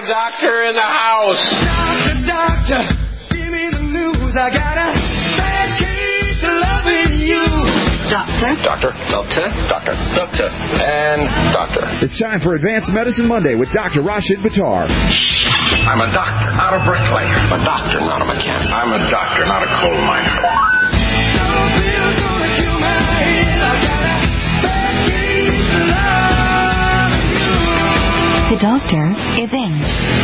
doctor in the house. Doctor, give me the news. I got a bad case of loving you. Doctor. And doctor. It's time for Advanced Medicine Monday with Dr. Rashid Buttar. I'm a doctor, not a bricklayer. I'm a doctor, not a mechanic. I'm a doctor, not a coal miner. The doctor is in.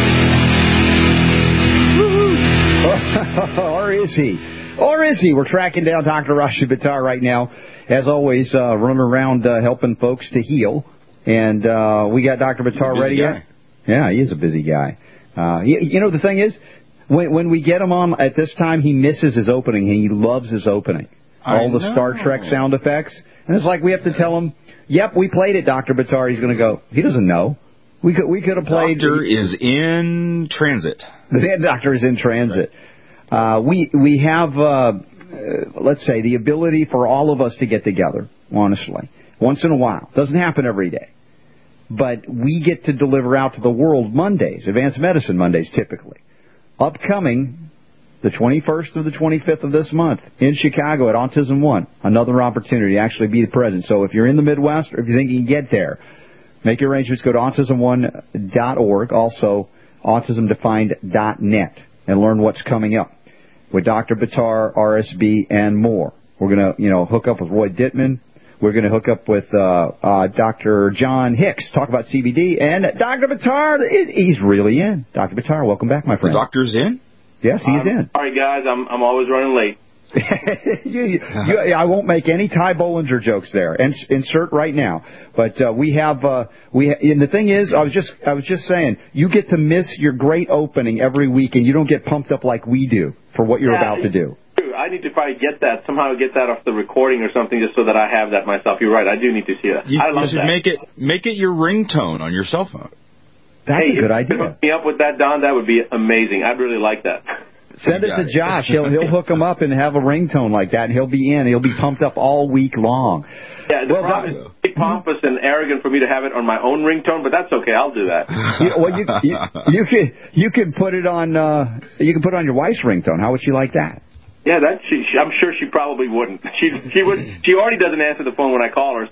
Or is he? Or is he? We're tracking down Dr. Rashid Buttar right now. As always, running around helping folks to heal. And we got Dr. Buttar ready yet? Yeah, he is a busy guy. You know, the thing is, when we get him on at this time, he misses his opening. He loves his opening. All the Star Trek sound effects. And it's like we have to tell him, yep, we played it, Dr. Buttar. He's going to go, he doesn't know. We could have played. Doctor is in transit. The doctor is in transit. We have, let's say, the ability for all of us to get together, honestly, once in a while. Doesn't happen every day. But we get to deliver out to the world Mondays, Advanced Medicine Mondays typically. Upcoming, the 21st or the 25th of this month in Chicago at Autism One, another opportunity to actually be present. So if you're in the Midwest or if you think you can get there, make your arrangements. Go to autismone.org, also autismdefined.net, and learn what's coming up with Dr. Buttar, RSB, and more. We're going to, hook up with Roy Dittman. We're going to hook up with Dr. John Hicks, talk about CBD, and Dr. Buttar, he's really in. Dr. Buttar, welcome back, my friend. The doctor's in? Yes, he's in. Sorry, guys, I'm always running late. I won't make any Ty Bollinger jokes there. Insert right now. But and the thing is, I was just saying, you get to miss your great opening every week, and you don't get pumped up like we do for what you're about to do. I need to probably somehow get that off the recording or something, just so that I have that myself. You're right, I do need to see that. I love that. Make it your ringtone on your cell phone. That's a good idea. If you hook me up with that, Don, that would be amazing. I'd really like that. Send it to Josh. He'll hook him up and have a ringtone like that, and he'll be in. He'll be pumped up all week long. Yeah, the problem is it's pompous and arrogant for me to have it on my own ringtone, but that's okay. I'll do that. You can put it on. You can put it on your wife's ringtone. How would she like that? Yeah, I'm sure she probably wouldn't. She would. She already doesn't answer the phone when I call her.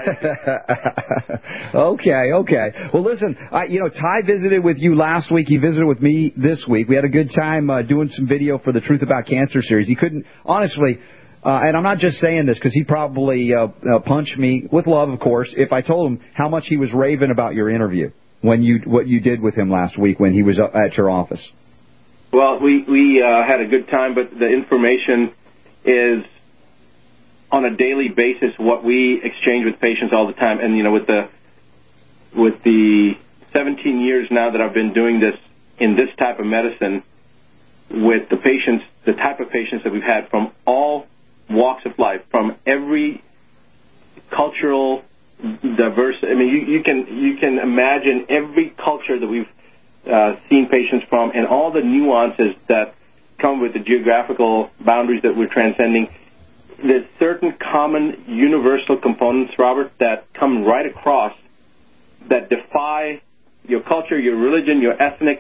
So Okay. Well, listen, Ty visited with you last week. He visited with me this week. We had a good time doing some video for the Truth About Cancer series. He couldn't, honestly, and I'm not just saying this because he probably punched me with love, of course, if I told him how much he was raving about your interview what you did with him last week when he was at your office. Well, we had a good time, but the information is on a daily basis what we exchange with patients all the time. And with the 17 years now that I've been doing this in this type of medicine, with the patients, the type of patients that we've had from all walks of life, from every cultural diversity. I mean, you can imagine every culture that we've seen patients from, and all the nuances that come with the geographical boundaries that we're transcending. There's certain common universal components, Robert, that come right across that defy your culture, your religion, your ethnic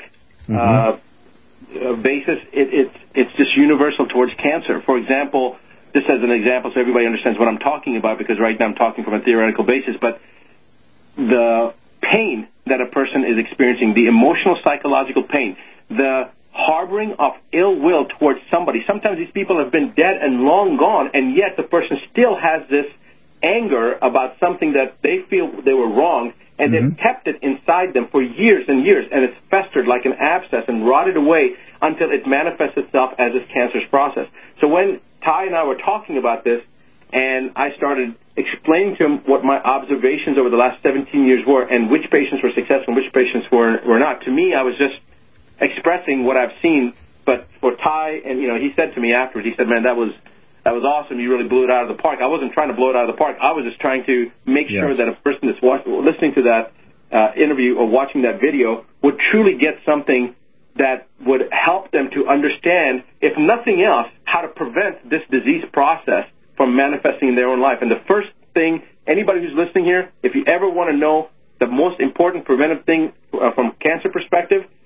basis. It's just universal towards cancer. For example, just as an example so everybody understands what I'm talking about, because right now I'm talking from a theoretical basis, but the pain that a person is experiencing, the emotional, psychological pain, the harboring of ill will towards somebody. Sometimes these people have been dead and long gone, and yet the person still has this anger about something that they feel they were wrong, and they've kept it inside them for years and years, and it's festered like an abscess and rotted away until it manifests itself as this cancerous process. So when Ty and I were talking about this, and I started explaining to him what my observations over the last 17 years were and which patients were successful and which patients were not. To me, I was just expressing what I've seen. But for Ty, and he said to me afterwards, he said, "Man, that was awesome. You really blew it out of the park." I wasn't trying to blow it out of the park. I was just trying to make sure that a person that's listening to that interview or watching that video would truly get something that would help them to understand, if nothing else, how to prevent this disease process from manifesting in their own life. And the first thing, anybody who's listening here, if you ever want to know the most important preventive thing from cancer perspective,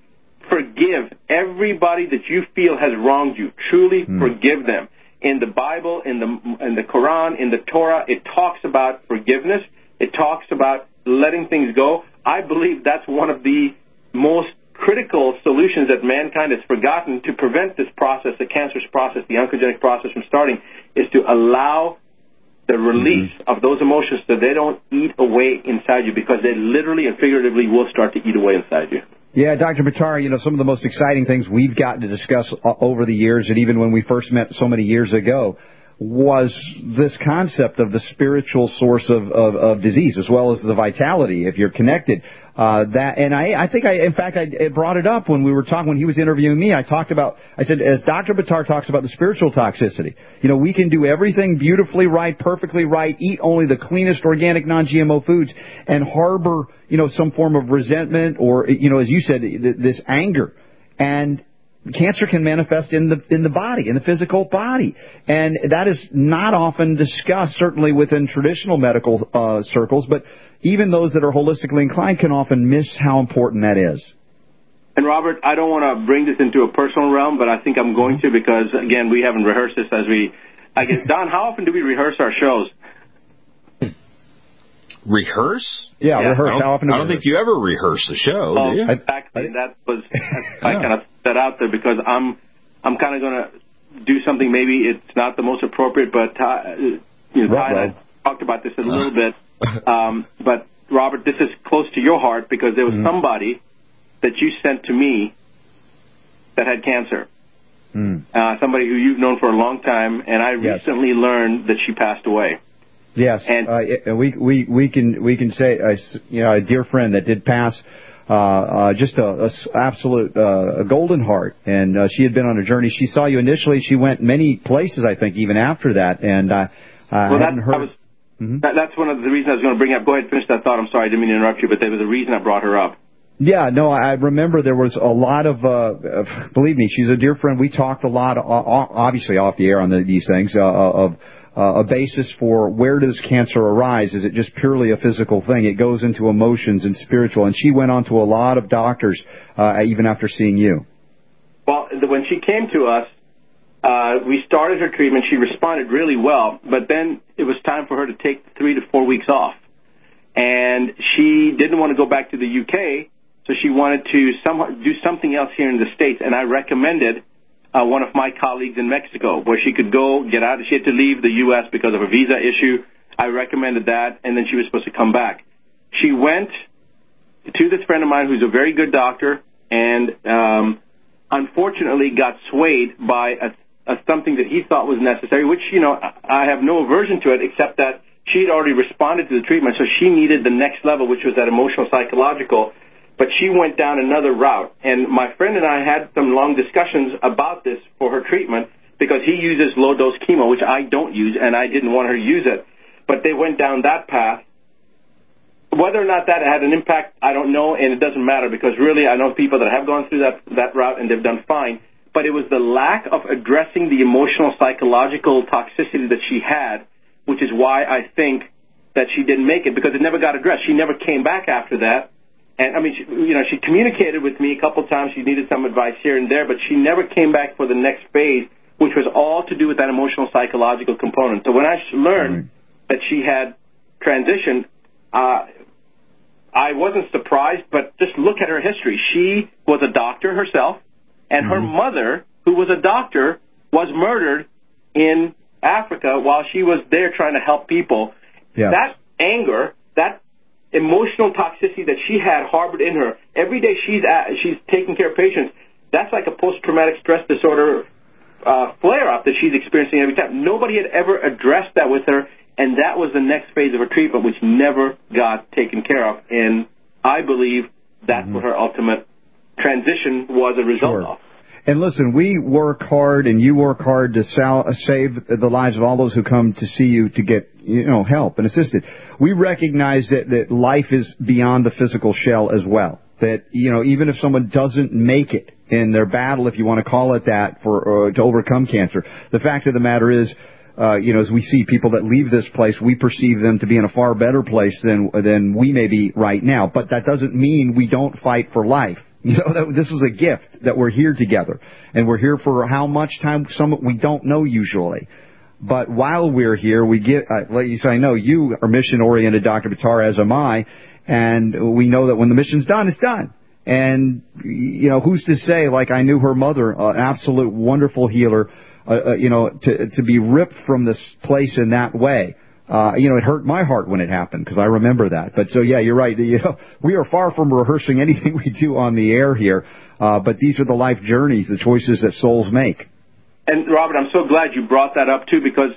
forgive everybody that you feel has wronged you. Truly forgive them. In the Bible, in the Quran, in the Torah, it talks about forgiveness. It talks about letting things go. I believe that's one of the most critical solutions that mankind has forgotten to prevent this process, the cancerous process, the oncogenic process from starting, is to allow the release of those emotions so they don't eat away inside you, because they literally and figuratively will start to eat away inside you. Yeah, Dr. Buttar, some of the most exciting things we've gotten to discuss over the years, and even when we first met so many years ago, was this concept of the spiritual source of disease, as well as the vitality, if you're connected. I think I brought it up when we were talking, when he was interviewing me. I said, as Dr. Buttar talks about the spiritual toxicity, we can do everything beautifully right, perfectly right, eat only the cleanest organic non-GMO foods, and harbor, some form of resentment or, as you said, this anger. And cancer can manifest in the body, in the physical body. And that is not often discussed, certainly within traditional medical circles, but even those that are holistically inclined can often miss how important that is. And Robert, I don't want to bring this into a personal realm, but I think I'm going to, because, again, we haven't rehearsed this I guess, Don, how often do we rehearse our shows? Rehearse? Yeah, rehearse. How often? I don't think you ever rehearse the show, do you? Exactly. I kind of set out there because I'm kind of going to do something. Maybe it's not the most appropriate, but Ty and I talked about this a little bit. But Robert, this is close to your heart, because there was somebody that you sent to me that had cancer. Somebody who you've known for a long time, and I recently learned that she passed away. Yes, and we can say a dear friend that did pass, just a absolute a golden heart, and she had been on a journey. She saw you initially. She went many places, I think, even after that, and hadn't heard. That's one of the reasons I was going to bring up. Go ahead, finish that thought. I'm sorry, I didn't mean to interrupt you, but there was a reason I brought her up. Yeah, no, I remember there was a lot of, believe me, she's a dear friend. We talked a lot, obviously off the air on these things, of a basis for where does cancer arise. Is it just purely a physical thing? It goes into emotions and spiritual. And she went on to a lot of doctors, even after seeing you. Well, when she came to us, we started her treatment. She responded really well, but then it was time for her to take 3 to 4 weeks off. And she didn't want to go back to the UK, so she wanted to do something else here in the States. And I recommended one of my colleagues in Mexico, where she could go, get out. She had to leave the U.S. because of a visa issue. I recommended that, and then she was supposed to come back. She went to this friend of mine who's a very good doctor, and unfortunately got swayed by something that he thought was necessary, which, I have no aversion to it, except that she had already responded to the treatment, so she needed the next level, which was that emotional psychological. But she went down another route. And my friend and I had some long discussions about this for her treatment, because he uses low-dose chemo, which I don't use, and I didn't want her to use it. But they went down that path. Whether or not that had an impact, I don't know, and it doesn't matter, because really I know people that have gone through that route, and they've done fine. But it was the lack of addressing the emotional psychological toxicity that she had, which is why I think that she didn't make it, because it never got addressed. She never came back after that. And, I mean, she communicated with me a couple of times. She needed some advice here and there, but she never came back for the next phase, which was all to do with that emotional psychological component. So when I learned that she had transitioned, I wasn't surprised, but just look at her history. She was a doctor herself, and her mother, who was a doctor, was murdered in Africa while she was there trying to help people. Yeah. That anger, that emotional toxicity that she had harbored in her, every day she's taking care of patients, that's like a post-traumatic stress disorder flare-up that she's experiencing every time. Nobody had ever addressed that with her, and that was the next phase of her treatment, which never got taken care of. And I believe that's what her ultimate transition was a result of. And listen, we work hard, and you work hard to save the lives of all those who come to see you to get, help and assistance. We recognize that life is beyond the physical shell as well. That, even if someone doesn't make it in their battle, if you want to call it that, to overcome cancer, the fact of the matter is, as we see people that leave this place, we perceive them to be in a far better place than we may be right now. But that doesn't mean we don't fight for life. This is a gift that we're here together. And we're here for how much time? We don't know usually. But while we're here, we get, I know you are mission-oriented, Dr. Buttar, as am I, and we know that when the mission's done, it's done. And, who's to say, like I knew her mother, an absolute wonderful healer, to be ripped from this place in that way. It hurt my heart when it happened because I remember that. But so, yeah, you're right. We are far from rehearsing anything we do on the air here. But these are the life journeys, the choices that souls make. And, Robert, I'm so glad you brought that up, too, because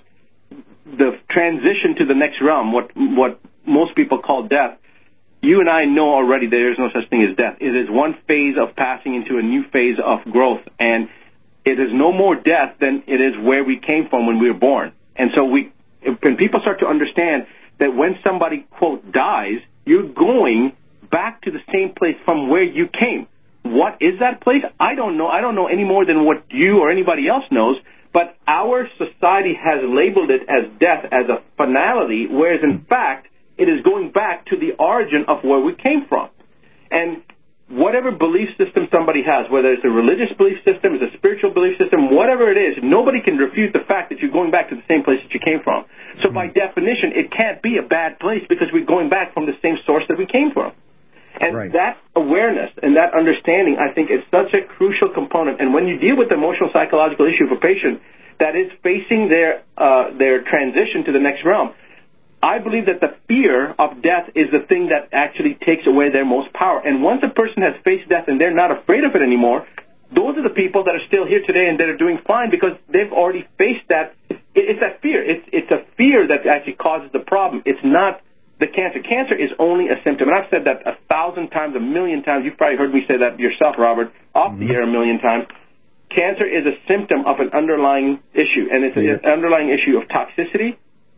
the transition to the next realm, what most people call death, you and I know already there is no such thing as death. It is one phase of passing into a new phase of growth, and it is no more death than it is where we came from when we were born. And so when people start to understand that when somebody, quote, dies, you're going back to the same place from where you came. What is that place? I don't know. I don't know any more than what you or anybody else knows, but our society has labeled it as death, as a finality, whereas in fact it is going back to the origin of where we came from. And whatever belief system somebody has, whether it's a religious belief system, it's a spiritual belief system, whatever it is, nobody can refute the fact that you're going back to the same place that you came from. So by definition, it can't be a bad place because we're going back from the same source that we came from. And that awareness and that understanding, I think, is such a crucial component. And when you deal with the emotional psychological issue of a patient that is facing their transition to the next realm, I believe that the fear of death is the thing that actually takes away their most power. And once a person has faced death and they're not afraid of it anymore, those are the people that are still here today and that are doing fine because they've already faced that. It's that fear. It's a fear that actually causes the problem. It's not the cancer. Cancer is only a symptom. And I've said that 1,000 times, 1,000,000 times. You've probably heard me say that yourself, Robert, off the air 1,000,000 times. Cancer is a symptom of an underlying issue, and it's an underlying issue of toxicity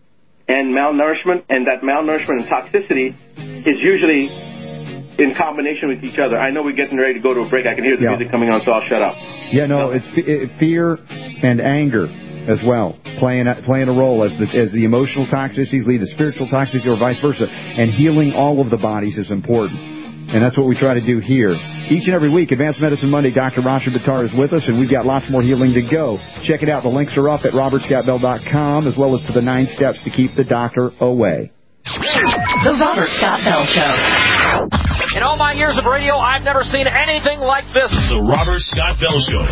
and malnourishment, and that malnourishment and toxicity is usually in combination with each other. I know we're getting ready to go to a break. I can hear the music coming on, so I'll shut up. Yeah, no, it's fear and anger as well, playing a role as the emotional toxicities lead to spiritual toxicity or vice versa. And healing all of the bodies is important. And that's what we try to do here. Each and every week, Advanced Medicine Monday, Dr. Rasha Buttar is with us, and we've got lots more healing to go. Check it out. The links are up at robertscottbell.com, as well as to the 9 steps to keep the doctor away. The Robert Scott Bell Show. In all my years of radio, I've never seen anything like this. The Robert Scott Bell Show.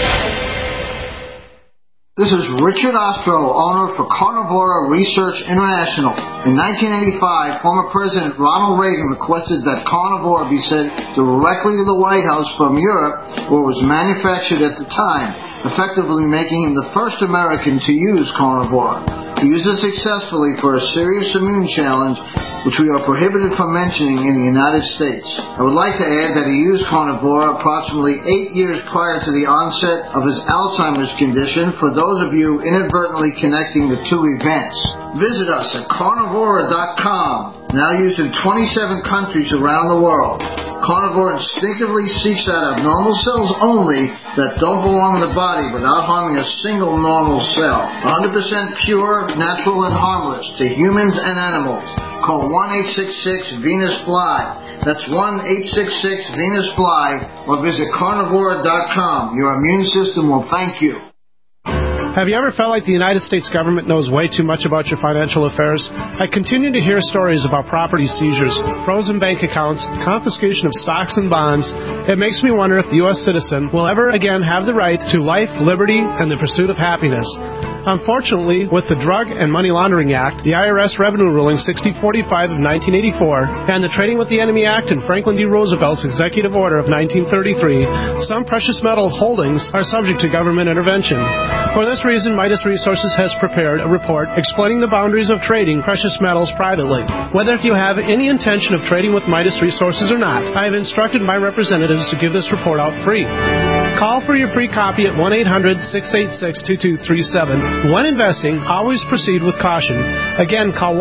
This is Richard Ostro, owner for Carnivora Research International. In 1985, former President Ronald Reagan requested that Carnivora be sent directly to the White House from Europe, where it was manufactured at the time, effectively making him the first American to use Carnivora. He used it successfully for a serious immune challenge, which we are prohibited from mentioning in the United States. I would like to add that he used Carnivora approximately 8 years prior to the onset of his Alzheimer's condition, for those of you inadvertently connecting the two events. Visit us at carnivora.com, now used in 27 countries around the world. Carnivore instinctively seeks out abnormal cells only that don't belong in the body without harming a single normal cell. 100% pure, natural, and harmless to humans and animals. Call 1-866-VENUS-FLY. That's 1-866-VENUS-FLY, or visit carnivora.com. Your immune system will thank you. Have you ever felt like the United States government knows way too much about your financial affairs? I continue to hear stories about property seizures, frozen bank accounts, confiscation of stocks and bonds. It makes me wonder if the U.S. citizen will ever again have the right to life, liberty, and the pursuit of happiness. Unfortunately, with the Drug and Money Laundering Act, the IRS Revenue Ruling 6045 of 1984, and the Trading with the Enemy Act and Franklin D. Roosevelt's Executive Order of 1933, some precious metal holdings are subject to government intervention. For this reason, Midas Resources has prepared a report explaining the boundaries of trading precious metals privately. Whether you have any intention of trading with Midas Resources or not, I have instructed my representatives to give this report out free. Call for your free copy at 1-800-686-2237. When investing, always proceed with caution. Again, call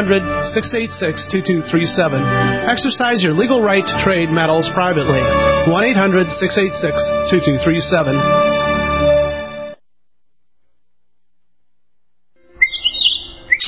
1-800-686-2237. Exercise your legal right to trade metals privately. 1-800-686-2237.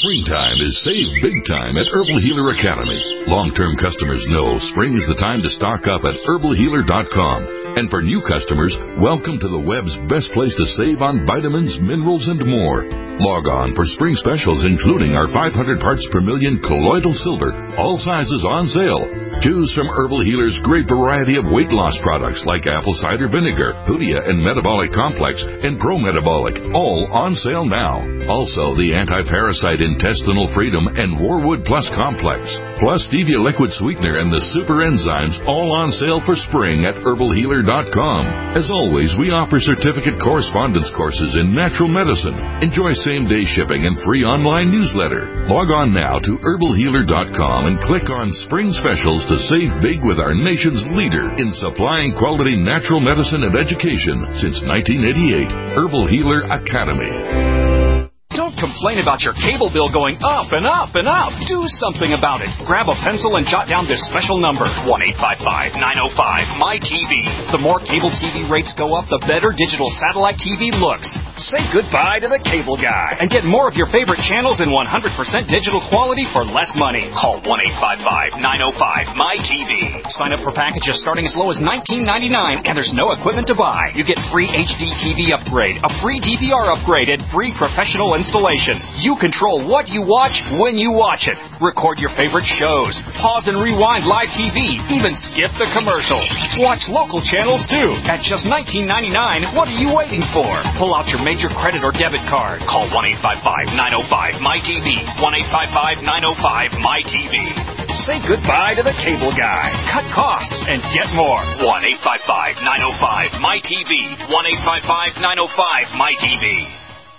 Springtime is save big time at Herbal Healer Academy. Long-term customers know spring is the time to stock up at herbalhealer.com. And for new customers, welcome to the web's best place to save on vitamins, minerals, and more. Log on for spring specials, including our 500 parts per million colloidal silver, all sizes on sale. Choose from Herbal Healer's great variety of weight loss products like apple cider vinegar, Hoodia and Metabolic Complex, and Pro Metabolic, all on sale now. Also, the anti-parasite intestinal freedom and Warwood Plus Complex, plus stevia liquid sweetener and the super enzymes, all on sale for spring at herbalhealer.com. As always, we offer certificate correspondence courses in natural medicine. Enjoy same-day shipping and free online newsletter. Log on now to herbalhealer.com and click on Spring Specials to save big with our nation's leader in supplying quality natural medicine and education since 1988, Herbal Healer Academy. Don't complain about your cable bill going up and up and up. Do something about it. Grab a pencil and jot down this special number, 1-855-905-MY-TV. The more cable TV rates go up, the better digital satellite TV looks. Say goodbye to the cable guy and get more of your favorite channels in 100% digital quality for less money. Call 1-855-905-MY-TV. Sign up for packages starting as low as $19.99, and there's no equipment to buy. You get free HD TV upgrade, a free DVR upgrade, and free professional installation. You control what you watch when you watch it. Record your favorite shows. Pause and rewind live TV. Even skip the commercials. Watch local channels too. At just $19.99, what are you waiting for? Pull out your major credit or debit card. Call 1-855-905-MY-TV. 1-855-905-MY-TV. Say goodbye to the cable guy. Cut costs and get more. 1-855-905-MY-TV. 1-855-905-MY-TV.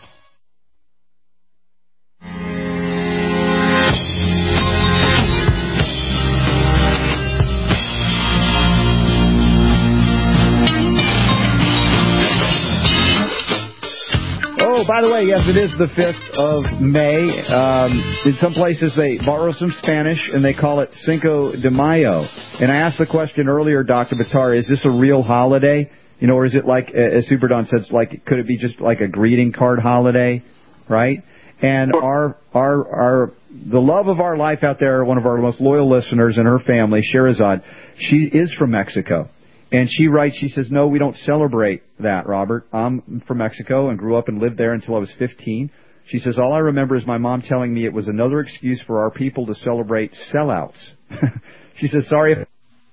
Oh, by the way, yes, it is the 5th of May. In some places they borrow some Spanish and they call it Cinco de Mayo. And I asked the question earlier, Dr. Buttar, is this a real holiday? You know, or is it like, as Super Don said, could it be just like a greeting card holiday, right? And the love of our life out there, one of our most loyal listeners and her family, Sherazad, she is from Mexico. And she writes, she says, no, we don't celebrate that, Robert. I'm from Mexico and grew up and lived there until I was 15. She says, all I remember is my mom telling me it was another excuse for our people to celebrate sellouts. She says, sorry if...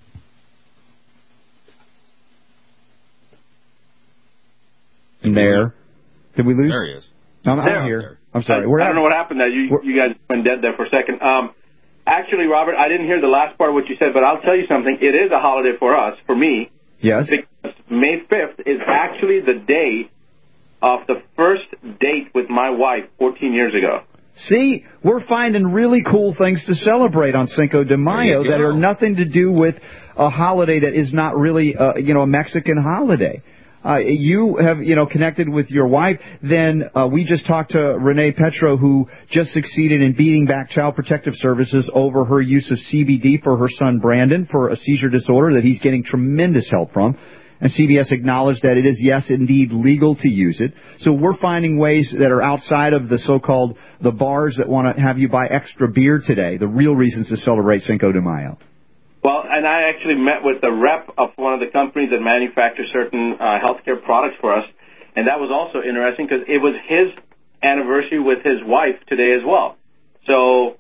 There. Did we lose? There he is. I'm here. I'm sorry. I don't know what happened there. You guys went dead there for a second. Actually, Robert, I didn't hear the last part of what you said, but I'll tell you something. It is a holiday for us, for me. Yes. Because May 5th is actually the day of the first date with my wife 14 years ago. See, we're finding really cool things to celebrate on Cinco de Mayo that are nothing to do with a holiday that is not really, a Mexican holiday. You have, connected with your wife. Then we just talked to Renee Petro, who just succeeded in beating back Child Protective Services over her use of CBD for her son Brandon for a seizure disorder that he's getting tremendous help from. And CBS acknowledged that it is, yes, indeed legal to use it. So we're finding ways that are outside of the so-called the bars that want to have you buy extra beer today, the real reasons to celebrate Cinco de Mayo. Well, and I actually met with the rep of one of the companies that manufacture certain healthcare products for us, and that was also interesting because it was his anniversary with his wife today as well. So,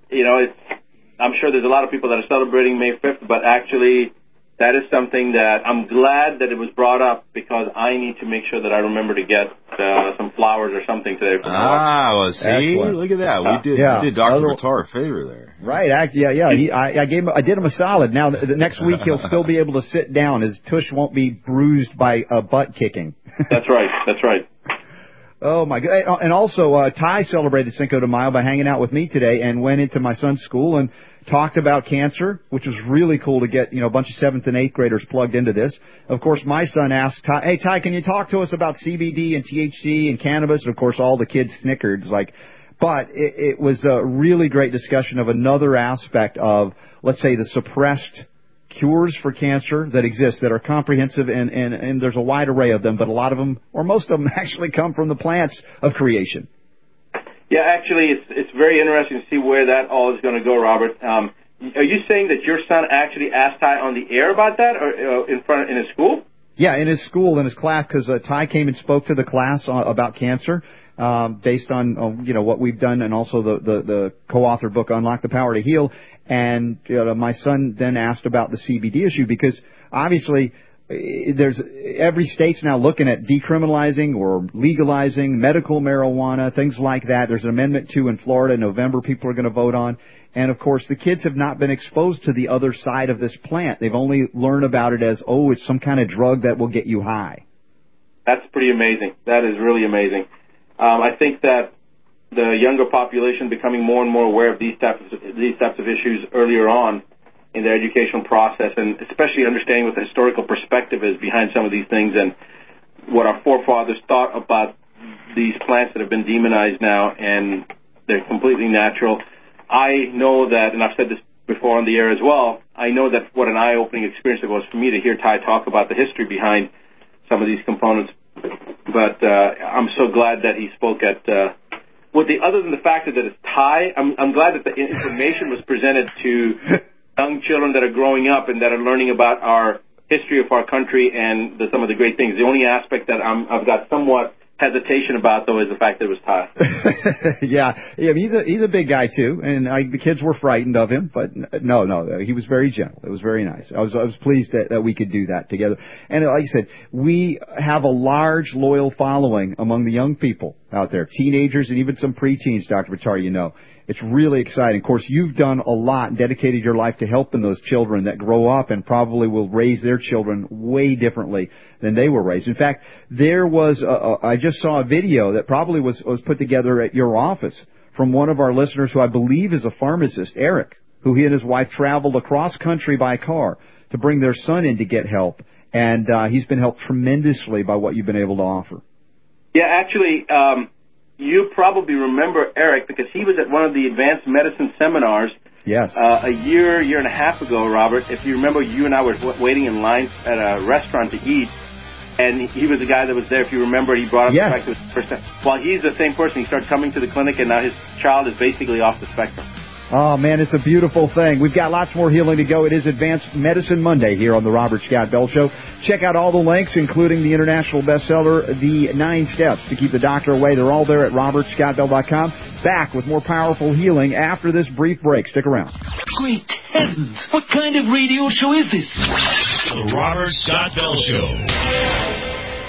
I'm sure there's a lot of people that are celebrating May 5th, but actually that is something that I'm glad that it was brought up because I need to make sure that I remember to get some flowers or something today. Well, see, excellent. Look at that. We did Dr. Buttar a favor there. Right. I did him a solid. Now, the next week he'll still be able to sit down. His tush won't be bruised by butt kicking. That's right. Oh, my God. And also, Ty celebrated Cinco de Mayo by hanging out with me today and went into my son's school and talked about cancer, which was really cool to get, a bunch of 7th and 8th graders plugged into this. Of course, my son asked, Ty, hey, Ty, can you talk to us about CBD and THC and cannabis? And, of course, all the kids snickered. But it was a really great discussion of another aspect of, let's say, the suppressed cures for cancer that exist, that are comprehensive, and there's a wide array of them, but a lot of them, or most of them, actually come from the plants of creation. Yeah, actually, it's very interesting to see where that all is going to go, Robert. Are you saying that your son actually asked Ty on the air about that, or in his school? Yeah, in his school, in his class, because Ty came and spoke to the class about cancer, based on what we've done, and also the co-authored book Unlock the Power to Heal. And my son then asked about the CBD issue, because obviously there's every state's now looking at decriminalizing or legalizing medical marijuana, things like that. There's an amendment 2 in Florida in November people are going to vote on. And, of course, the kids have not been exposed to the other side of this plant. They've only learned about it as, it's some kind of drug that will get you high. That's pretty amazing. That is really amazing. I think that the younger population becoming more and more aware of these types of issues earlier on in their educational process, and especially understanding what the historical perspective is behind some of these things and what our forefathers thought about these plants that have been demonized now, and they're completely natural. I know that, and I've said this before on the air as well, I know that what an eye-opening experience it was for me to hear Ty talk about the history behind some of these components. But I'm so glad that he spoke at other than the fact that it's Ty, I'm glad that the information was presented to young children that are growing up and that are learning about our history of our country and some of the great things. The only aspect that I've got somewhat hesitation about, though, is the fact that it was Ty. Yeah, he's a big guy too, and the kids were frightened of him, but no, he was very gentle. It was very nice. I was pleased that we could do that together. And like I said, we have a large, loyal following among the young people out there, teenagers and even some preteens, Dr. Buttar, It's really exciting. Of course, you've done a lot and dedicated your life to helping those children that grow up and probably will raise their children way differently than they were raised. In fact, there was I just saw a video that probably was put together at your office from one of our listeners who I believe is a pharmacist, Eric, who he and his wife traveled across country by car to bring their son in to get help. And he's been helped tremendously by what you've been able to offer. Yeah, actually, you probably remember Eric because he was at one of the advanced medicine seminars. Yes. A year and a half ago, Robert. If you remember, you and I were waiting in line at a restaurant to eat, and he was the guy that was there. If you remember, he brought up the fact that the first time. Well, he's the same person. He started coming to the clinic, and now his child is basically off the spectrum. Oh, man, it's a beautiful thing. We've got lots more healing to go. It is Advanced Medicine Monday here on the Robert Scott Bell Show. Check out all the links, including the international bestseller, The 9 Steps to Keep the Doctor Away. They're all there at robertscottbell.com. Back with more powerful healing after this brief break. Stick around. Great heavens! What kind of radio show is this? The Robert Scott Bell Show.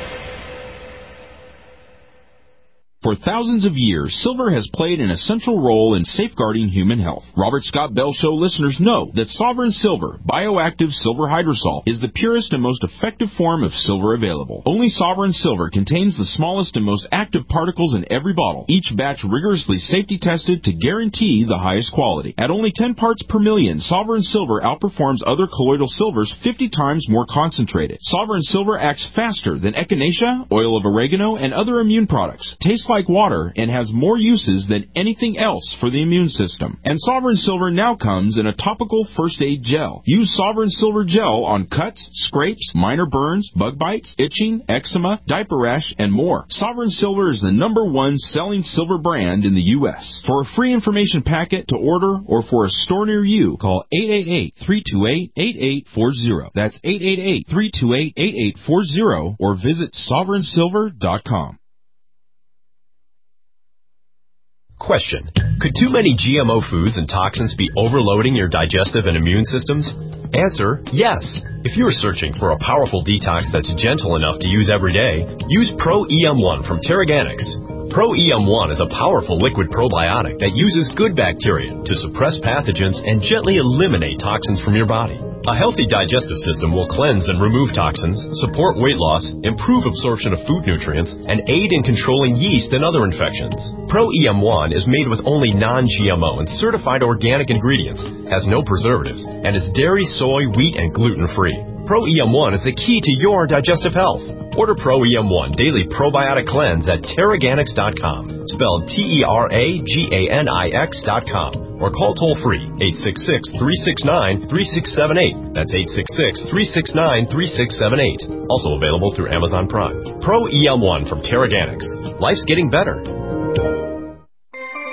For thousands of years, silver has played an essential role in safeguarding human health. Robert Scott Bell Show listeners know that Sovereign Silver, bioactive silver hydrosol, is the purest and most effective form of silver available. Only Sovereign Silver contains the smallest and most active particles in every bottle, each batch rigorously safety tested to guarantee the highest quality. At only 10 parts per million, Sovereign Silver outperforms other colloidal silvers 50 times more concentrated. Sovereign Silver acts faster than echinacea, oil of oregano, and other immune products. Tastes like water and has more uses than anything else for the immune system. And Sovereign Silver now comes in a topical first aid gel. Use Sovereign Silver gel on cuts, scrapes, minor burns, bug bites, itching, eczema, diaper rash, and more. Sovereign Silver is the #1 selling silver brand in the U.S. For a free information packet to order or for a store near you, call 888-328-8840. That's 888-328-8840 or visit sovereignsilver.com. Question. Could too many GMO foods and toxins be overloading your digestive and immune systems? Answer, yes. If you are searching for a powerful detox that's gentle enough to use every day, use Pro-EM1 from Terraganics. Pro-EM1 is a powerful liquid probiotic that uses good bacteria to suppress pathogens and gently eliminate toxins from your body. A healthy digestive system will cleanse and remove toxins, support weight loss, improve absorption of food nutrients, and aid in controlling yeast and other infections. Pro-EM1 is made with only non-GMO and certified organic ingredients, has no preservatives, and is dairy, soy, wheat, and gluten-free. Pro-EM1 is the key to your digestive health. Order Pro-EM1 Daily Probiotic Cleanse at Terraganics.com, spelled Terraganix.com, or call toll-free 866-369-3678. That's 866-369-3678. Also available through Amazon Prime. Pro-EM1 from Terraganics. Life's getting better.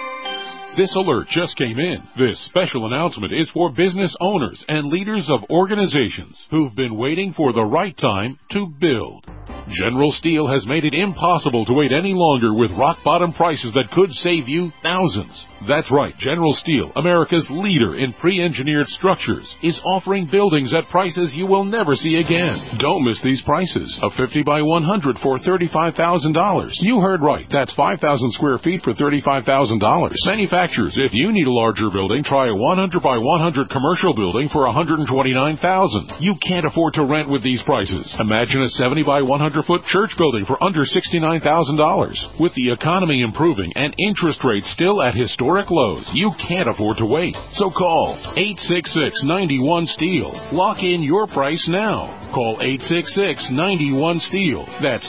This alert just came in. This special announcement is for business owners and leaders of organizations who've been waiting for the right time to build. General Steel has made it impossible to wait any longer with rock-bottom prices that could save you thousands. That's right, General Steel, America's leader in pre-engineered structures, is offering buildings at prices you will never see again. Don't miss these prices. A 50 by 100 for $35,000. You heard right. That's 5,000 square feet for $35,000. Manufacturers, if you need a larger building, try a 100 by 100 commercial building for $129,000. You can't afford to rent with these prices. Imagine a 70 by 100-foot church building for under $69,000. With the economy improving and interest rates still at historic lows, you can't afford to wait. So call 866-91-STEEL. Lock in your price now. Call 866-91-STEEL. That's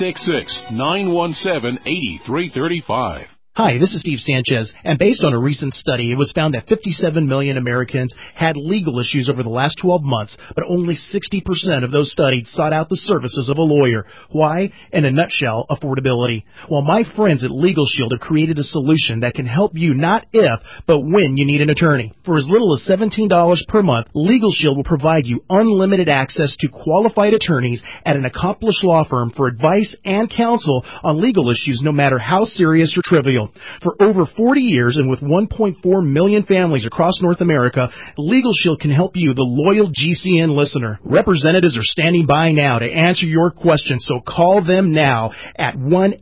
866-917-8335. Hi, this is Steve Sanchez, and based on a recent study, it was found that 57 million Americans had legal issues over the last 12 months, but only 60% of those studied sought out the services of a lawyer. Why? In a nutshell, affordability. Well, my friends at Legal Shield have created a solution that can help you not if, but when you need an attorney. For as little as $17 per month, Legal Shield will provide you unlimited access to qualified attorneys at an accomplished law firm for advice and counsel on legal issues no matter how serious or trivial. For over 40 years and with 1.4 million families across North America, Legal Shield can help you, the loyal GCN listener. Representatives are standing by now to answer your questions, so call them now at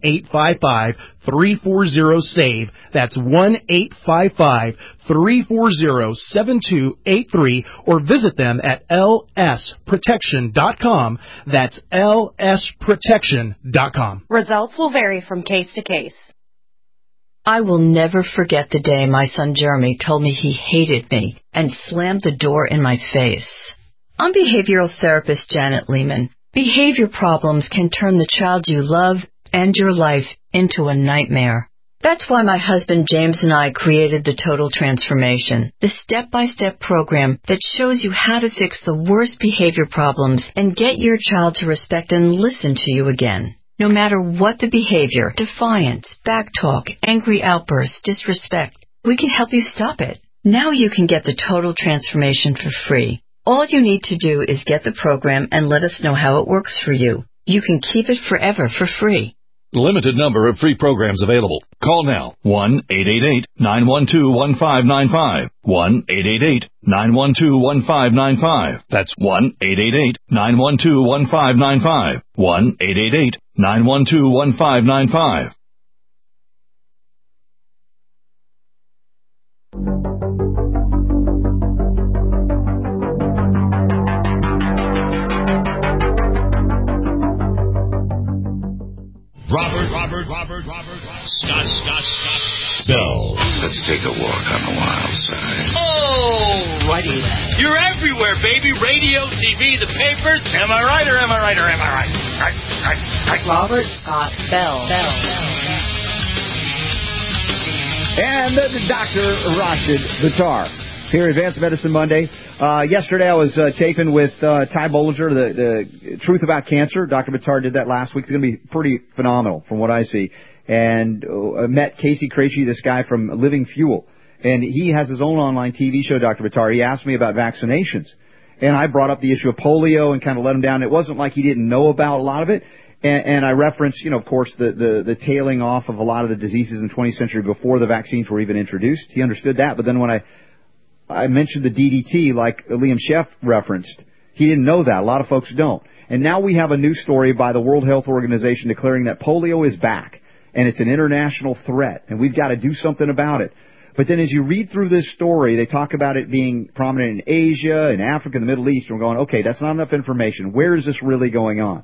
1-855-340-SAVE. That's 1-855-340-7283, or visit them at lsprotection.com. That's lsprotection.com. Results will vary from case to case. I will never forget the day my son Jeremy told me he hated me and slammed the door in my face. I'm behavioral therapist Janet Lehman. Behavior problems can turn the child you love and your life into a nightmare. That's why my husband James and I created the Total Transformation, the step-by-step program that shows you how to fix the worst behavior problems and get your child to respect and listen to you again. No matter what the behavior, defiance, backtalk, angry outbursts, disrespect, we can help you stop it. Now you can get the Total Transformation for free. All you need to do is get the program and let us know how it works for you. You can keep it forever for free. Limited number of free programs available. Call now. 1-888-912-1595. 1-888-912-1595. That's 1-888-912-1595. 1-888-912-1595. Robert, Scott Bell. Let's take a walk on the wild side. Oh, righty then. You're everywhere, baby. Radio, TV, the papers. Am I right or am I right or am I right? Right. Robert Scott Bell. And Dr. Rashid Buttar here at Advanced Medicine Monday. Yesterday I was taping with Ty Bollinger, the Truth About Cancer. Dr. Buttar did that last week. It's going to be pretty phenomenal from what I see. And I met Casey Krejci, this guy from Living Fuel. And he has his own online TV show, Dr. Buttar. He asked me about vaccinations. And I brought up the issue of polio and kind of let him down. It wasn't like he didn't know about a lot of it. And I referenced, of course, the tailing off of a lot of the diseases in the 20th century before the vaccines were even introduced. He understood that. But then when I mentioned the DDT, like Liam Sheff referenced, he didn't know that. A lot of folks don't. And now we have a new story by the World Health Organization declaring that polio is back. And it's an international threat. And we've got to do something about it. But then as you read through this story, they talk about it being prominent in Asia, in Africa, in the Middle East. And we're going, okay, that's not enough information. Where is this really going on?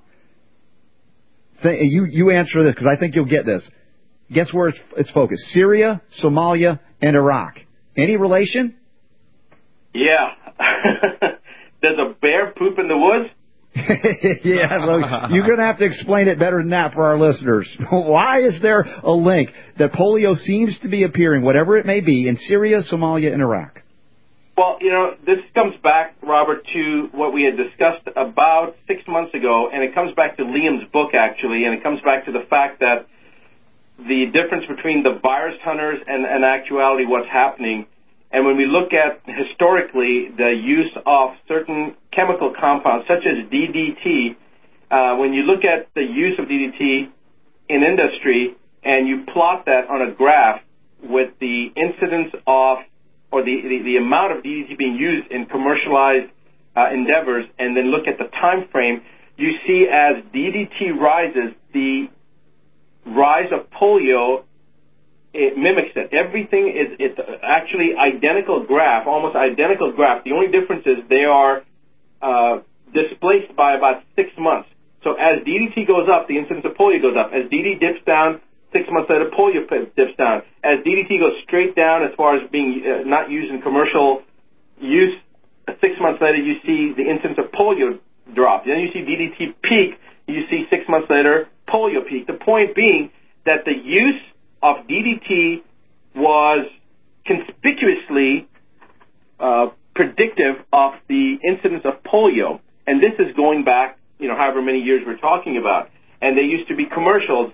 You answer this, because I think you'll get this. Guess where it's focused? Syria, Somalia, and Iraq. Any relation? Yeah. Does a bear poop in the woods? Yeah, look, you're going to have to explain it better than that for our listeners. Why is there a link that polio seems to be appearing, whatever it may be, in Syria, Somalia, and Iraq? Well, this comes back, Robert, to what we had discussed about 6 months ago, and it comes back to Liam's book, actually, and it comes back to the fact that the difference between the virus hunters and actuality what's happening. And when we look at historically the use of certain chemical compounds such as DDT, when you look at the use of DDT in industry and you plot that on a graph with the incidence of or the amount of DDT being used in commercialized endeavors, and then look at the time frame, you see as DDT rises, the rise of polio, it mimics it. Everything it's actually identical graph, almost identical graph. The only difference is they are displaced by about 6 months. So as DDT goes up, the incidence of polio goes up. As DDT dips down, 6 months later, polio dips down. As DDT goes straight down as far as being not used in commercial use, 6 months later, you see the incidence of polio drop. Then you see DDT peak. You see 6 months later, polio peak. The point being that the use of DDT was conspicuously predictive of the incidence of polio. And this is going back, however many years we're talking about. And there used to be commercials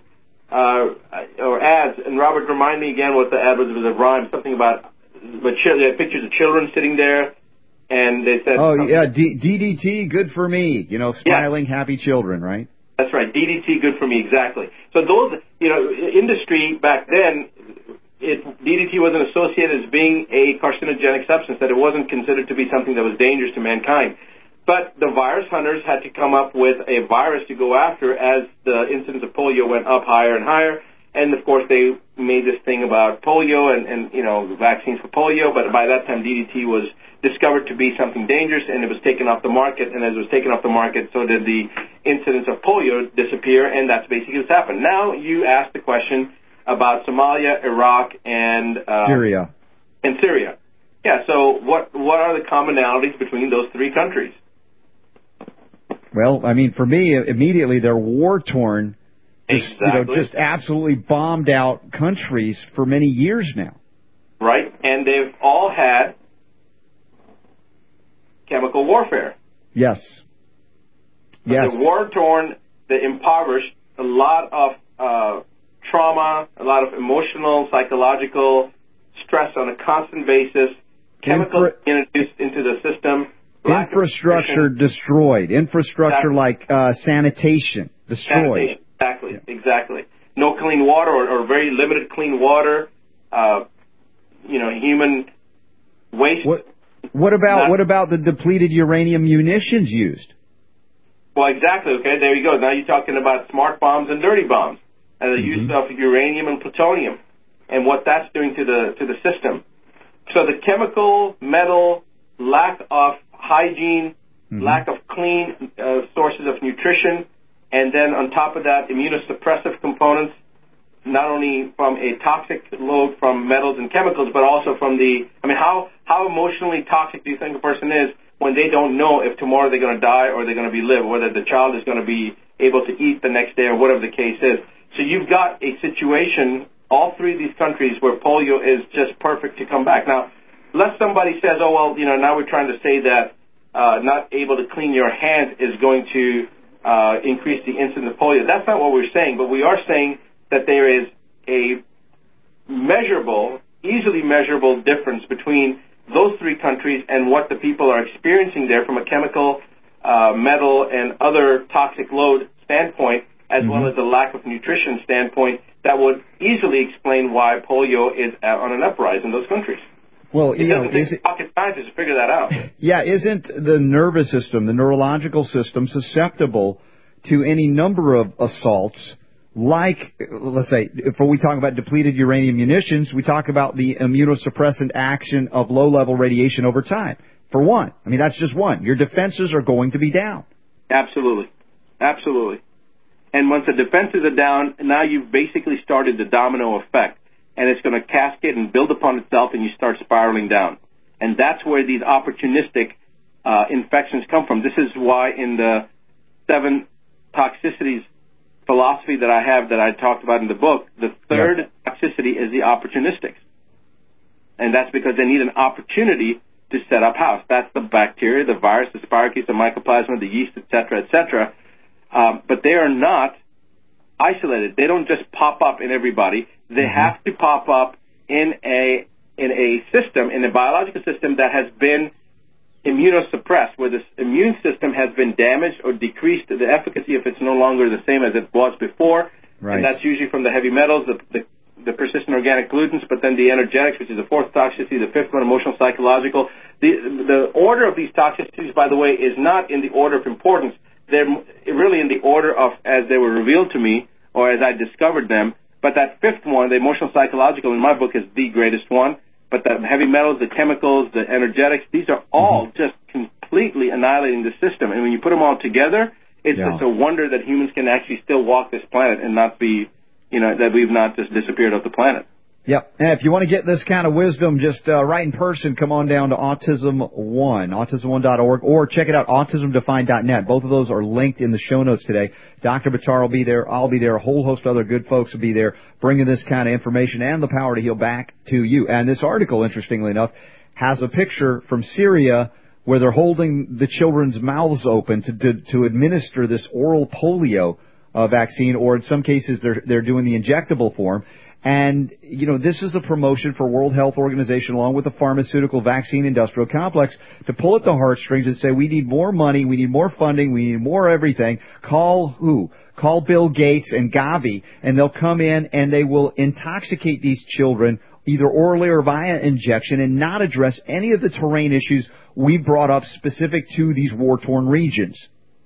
or ads. And Robert, remind me again what the ad was. It was a rhyme, something about they had pictures of children sitting there. And they said, "Oh yeah, DDT, good for me." Smiling, happy children, right? That's right. DDT, good for me, exactly. So those, industry back then, DDT wasn't associated as being a carcinogenic substance, that it wasn't considered to be something that was dangerous to mankind. But the virus hunters had to come up with a virus to go after as the incidence of polio went up higher and higher. And, of course, they made this thing about polio and vaccines for polio. But by that time, DDT was discovered to be something dangerous, and it was taken off the market. And as it was taken off the market, so did the incidence of polio disappear, and that's basically what's happened. Now you asked the question about Somalia, Iraq, and Syria. And Syria. Yeah, so what are the commonalities between those three countries? Well, for me, immediately they're war-torn, just absolutely bombed out countries for many years now. Right, and they've all had chemical warfare. Yes. Yes. The war-torn, the impoverished, a lot of trauma, a lot of emotional, psychological stress on a constant basis, chemicals introduced into the system. Infrastructure destroyed. Infrastructure like sanitation destroyed. Sanitation. Exactly. No clean water or very limited clean water. Human waste. What about the depleted uranium munitions used? Well, exactly. Okay, there you go. Now you're talking about smart bombs and dirty bombs, and the use of uranium and plutonium, and what that's doing to the system. So the chemical, metal, lack of hygiene, lack of clean sources of nutrition, and then on top of that, immunosuppressive components, not only from a toxic load from metals and chemicals, but also from how emotionally toxic do you think a person is when they don't know if tomorrow they're going to die or they're going to be live, whether the child is going to be able to eat the next day or whatever the case is. So you've got a situation, all three of these countries, where polio is just perfect to come back. Now, unless somebody says, now we're trying to say that not able to clean your hands is going to increase the incidence of polio. That's not what we're saying, but we are saying that there is a easily measurable difference between those three countries and what the people are experiencing there from a chemical, metal, and other toxic load standpoint, as well as the lack of nutrition standpoint, that would easily explain why polio is on an uprise in those countries. Well, it doesn't take rocket scientists to figure that out. Yeah, isn't the nervous system, the neurological system, susceptible to any number of assaults? Like, let's say, if we talk about depleted uranium munitions, we talk about the immunosuppressant action of low-level radiation over time. For one, that's just one. Your defenses are going to be down. Absolutely. And once the defenses are down, now you've basically started the domino effect. And it's going to cascade and build upon itself, and you start spiraling down. And that's where these opportunistic infections come from. This is why in the 7 toxicities philosophy that I have that I talked about in the book, the third toxicity is the opportunistics. And that's because they need an opportunity to set up house. That's the bacteria, the virus, the spirochetes, the mycoplasma, the yeast, et cetera, et cetera. But they are not isolated. They don't just pop up in everybody. They have to pop up in a system, in a biological system that has been immunosuppressed, where this immune system has been damaged or decreased. The efficacy if it's no longer the same as it was before, and that's usually from the heavy metals, the persistent organic pollutants, but then the energetics, which is the fourth toxicity, the fifth one, emotional, psychological. The order of these toxicities, by the way, is not in the order of importance. They're really in the order of as they were revealed to me or as I discovered them. But that fifth one, the emotional, psychological, in my book is the greatest one. But the heavy metals, the chemicals, the energetics, these are all just completely annihilating the system. And when you put them all together, it's just a wonder that humans can actually still walk this planet and not be, that we've not just disappeared off the planet. Yep. And if you want to get this kind of wisdom, just right in person, come on down to Autism One, autism1.org, or check it out, autismdefined.net. Both of those are linked in the show notes today. Dr. Buttar will be there. I'll be there. A whole host of other good folks will be there, bringing this kind of information and the power to heal back to you. And this article, interestingly enough, has a picture from Syria where they're holding the children's mouths open to administer this oral polio vaccine, or in some cases they're doing the injectable form. And, this is a promotion for World Health Organization along with the pharmaceutical vaccine industrial complex to pull at the heartstrings and say, we need more money, we need more funding, we need more everything. Call who? Call Bill Gates and Gavi, and they'll come in and they will intoxicate these children either orally or via injection and not address any of the terrain issues we brought up specific to these war-torn regions.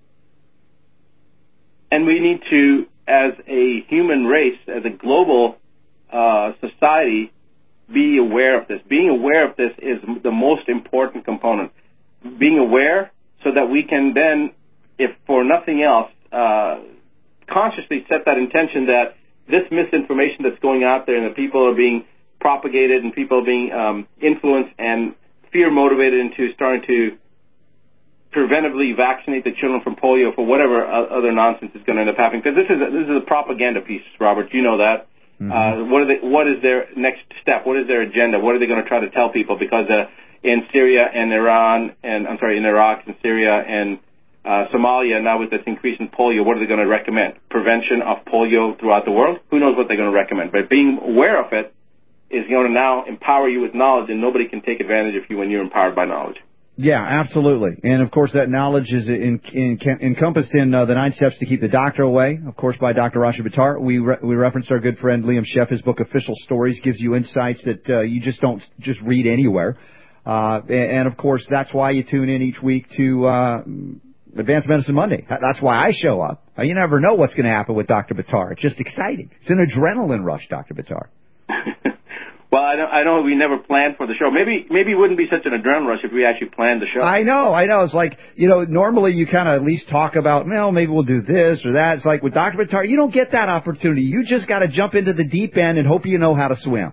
And we need to, as a human race, as a global society, be aware of this. Being aware of this is the most important component. Being aware so that we can then, if for nothing else, consciously set that intention that this misinformation that's going out there and that people are being propagated and people are being influenced and fear-motivated into starting to preventively vaccinate the children from polio for whatever other nonsense is going to end up happening. Because this is a propaganda piece, Robert. You know that. What is their next step? What is their agenda? What are they going to try to tell people? Because in Syria and in Iraq and Syria and Somalia, now with this increase in polio, what are they going to recommend? Prevention of polio throughout the world? Who knows what they're going to recommend? But being aware of it is going to now empower you with knowledge, and nobody can take advantage of you when you're empowered by knowledge. Yeah, absolutely. And, of course, that knowledge is encompassed in the 9 Steps to Keep the Doctor Away, of course, by Dr. Rasha Buttar. We referenced our good friend Liam Sheff. His book, Official Stories, gives you insights that you just don't just read anywhere. And, of course, that's why you tune in each week to Advanced Medicine Monday. That's why I show up. You never know what's going to happen with Dr. Buttar. It's just exciting. It's an adrenaline rush, Dr. Buttar. Well, I know we never planned for the show. Maybe it wouldn't be such an adrenaline rush if we actually planned the show. I know. It's like, normally you kind of at least talk about, maybe we'll do this or that. It's like with Dr. Buttar, you don't get that opportunity. You just got to jump into the deep end and hope you know how to swim.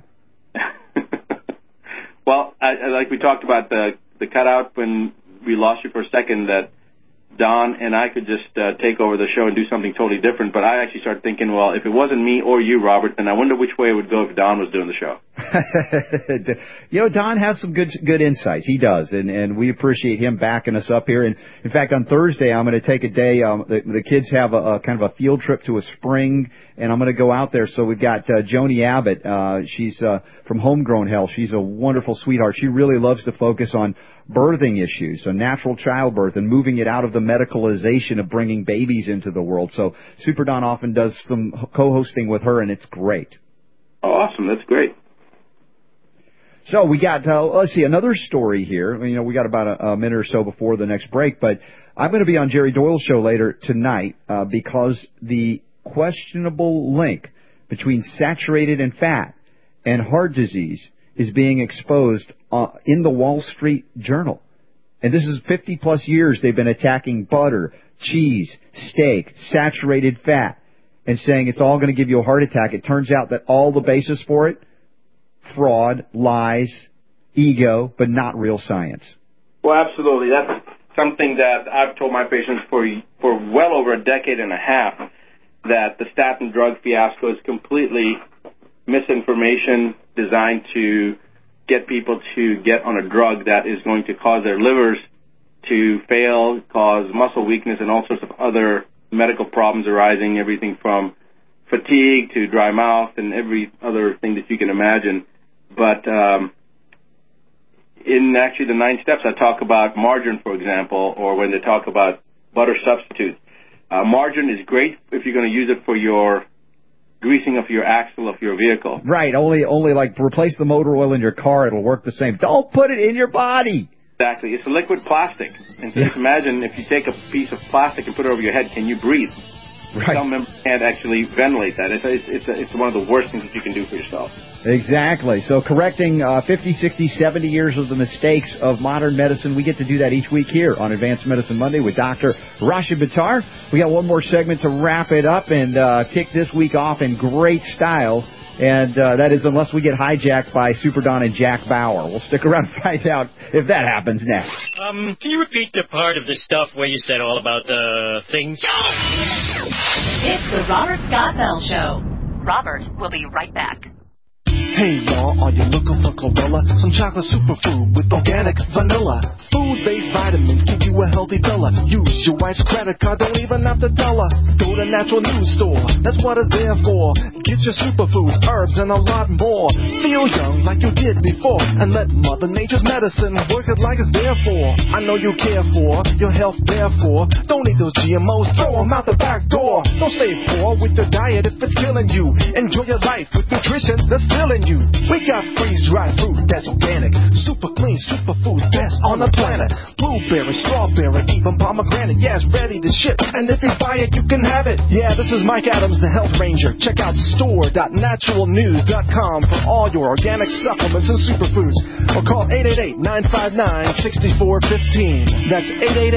Well, like we talked about the cutout when we lost you for a second, that Don and I could just take over the show and do something totally different. But I actually started thinking, well, if it wasn't me or you, Robert, then I wonder which way it would go if Don was doing the show. Don has some good insights. He does, and we appreciate him backing us up here. And in fact, on Thursday, I'm going to take a day. The kids have a kind of a field trip to a spring, and I'm going to go out there. So we've got Joni Abbott. She's from Homegrown Health. She's a wonderful sweetheart. She really loves to focus on birthing issues, so natural childbirth, and moving it out of the medicalization of bringing babies into the world. So Super Don often does some co-hosting with her, and it's great. Oh, awesome. That's great. So we got, let's see, another story here. We got about a minute or so before the next break, but I'm going to be on Jerry Doyle's show later tonight because the questionable link between saturated and fat and heart disease is being exposed in the Wall Street Journal. And this is 50-plus years they've been attacking butter, cheese, steak, saturated fat, and saying it's all going to give you a heart attack. It turns out that all the basis for it, fraud, lies, ego, but not real science. Well, absolutely. That's something that I've told my patients for well over a decade and a half, that the statin drug fiasco is completely misinformation designed to get people to get on a drug that is going to cause their livers to fail, cause muscle weakness, and all sorts of other medical problems arising, everything from fatigue to dry mouth and every other thing that you can imagine. But in actually the 9 steps, I talk about margarine, for example, or when they talk about butter substitutes. Margarine is great if you're going to use it for your greasing of your axle of your vehicle. Right, only like replace the motor oil in your car, it'll work the same. Don't put it in your body. Exactly. It's a liquid plastic. And so just imagine if you take a piece of plastic and put it over your head, can you breathe? Right. Some members can't actually ventilate that. It's one of the worst things that you can do for yourself. Exactly. So correcting 50, 60, 70 years of the mistakes of modern medicine, we get to do that each week here on Advanced Medicine Monday with Dr. Rashid Buttar. We got one more segment to wrap it up and kick this week off in great style. And that is unless we get hijacked by Super Don and Jack Bauer. We'll stick around and find out if that happens next. Can you repeat the part of the stuff where you said all about the things? It's the Robert Scott Bell Show. Robert will be right back. Hey y'all, are you looking for chlorella? Some chocolate superfood with organic vanilla. Food-based vitamins keep you a healthy fella. Use your wife's credit card, don't even have to tell her. Go to Natural News Store, that's what it's there for. Get your superfoods, herbs, and a lot more. Feel young like you did before, and let Mother Nature's medicine work it like it's there for. I know you care for your health, therefore. Don't eat those GMOs, throw them out the back door. Don't stay poor with your diet if it's killing you. Enjoy your life with nutrition that's filling you. We got freeze-dried fruit that's organic, super clean, superfood, best on the planet. Blueberry, strawberry, even pomegranate, yeah, it's ready to ship. And if you buy it, you can have it. Yeah, this is Mike Adams, the Health Ranger. Check out store.naturalnews.com for all your organic supplements and superfoods. Or call 888-959-6415. That's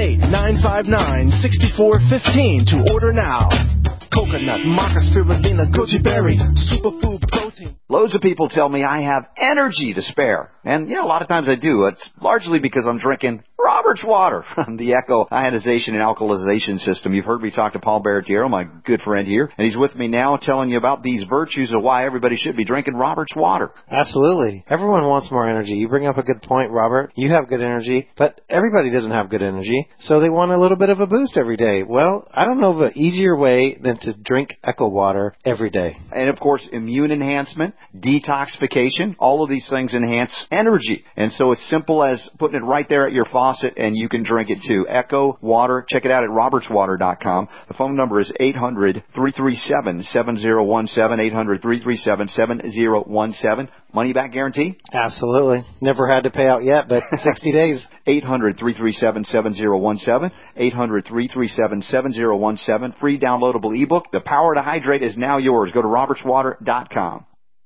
888-959-6415 to order now. Coconut, maca spirulina, goji berry, superfood protein. Loads of people tell me I have energy to spare. And, yeah, a lot of times I do. It's largely because I'm drinking Robert's water from the Echo ionization and alkalization system. You've heard me talk to Paul Baratiero, my good friend here, and he's with me now telling you about these virtues of why everybody should be drinking Robert's water. Absolutely. Everyone wants more energy. You bring up a good point, Robert. You have good energy, but everybody doesn't have good energy, so they want a little bit of a boost every day. Well, I don't know of an easier way than to drink Echo water every day. And, of course, immune enhancement, detoxification, all of these things enhance energy. And so it's simple as putting it right there at your faucet, and you can drink it too. Echo Water. Check it out at robertswater.com. The phone number is 800-337-7017, 800-337-7017. Money back guarantee? Absolutely. Never had to pay out yet, but 60 days. 800-337-7017, 800-337-7017. Free downloadable ebook. The Power to Hydrate is now yours. Go to robertswater.com.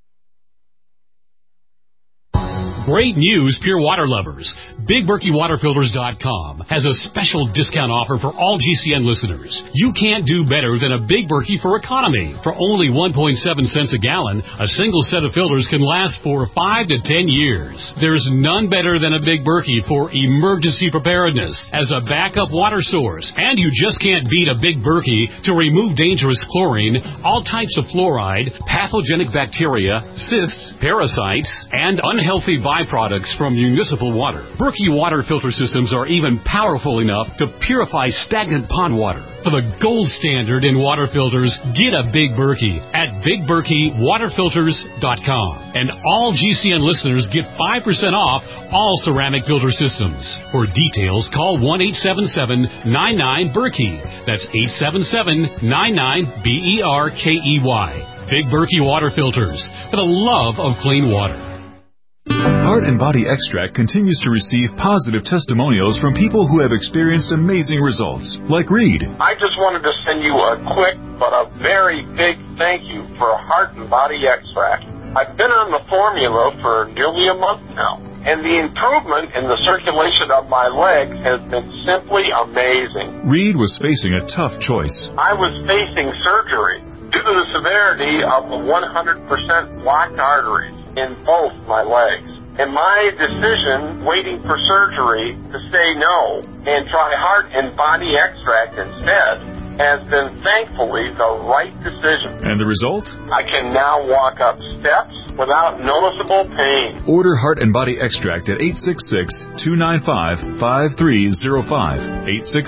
Great news, pure water lovers. BigBerkeyWaterFilters.com has a special discount offer for all GCN listeners. You can't do better than a Big Berkey for economy. For only 1.7 cents a gallon, a single set of filters can last for 5 to 10 years. There's none better than a Big Berkey for emergency preparedness as a backup water source. And you just can't beat a Big Berkey to remove dangerous chlorine, all types of fluoride, pathogenic bacteria, cysts, parasites, and unhealthy byproducts from municipal water. Berkey water filter systems are even powerful enough to purify stagnant pond water. For the gold standard in water filters, get a Big Berkey at BigBerkeyWaterFilters.com. And all GCN listeners get 5% off all ceramic filter systems. For details, call 1-877-99-BERKEY. That's 877-99-BERKEY. Big Berkey Water Filters, for the love of clean water. Heart and Body Extract continues to receive positive testimonials from people who have experienced amazing results, like Reed. I just wanted to send you a quick but a very big thank you for Heart and Body Extract. I've been on the formula for nearly a month now, and the improvement in the circulation of my legs has been simply amazing. Reed was facing a tough choice. I was facing surgery due to the severity of the 100% blocked arteries in both my legs. And my decision, waiting for surgery, to say no and try Heart and Body Extract instead, has been thankfully the right decision. And the result? I can now walk up steps without noticeable pain. Order Heart and Body Extract at 866-295-5305,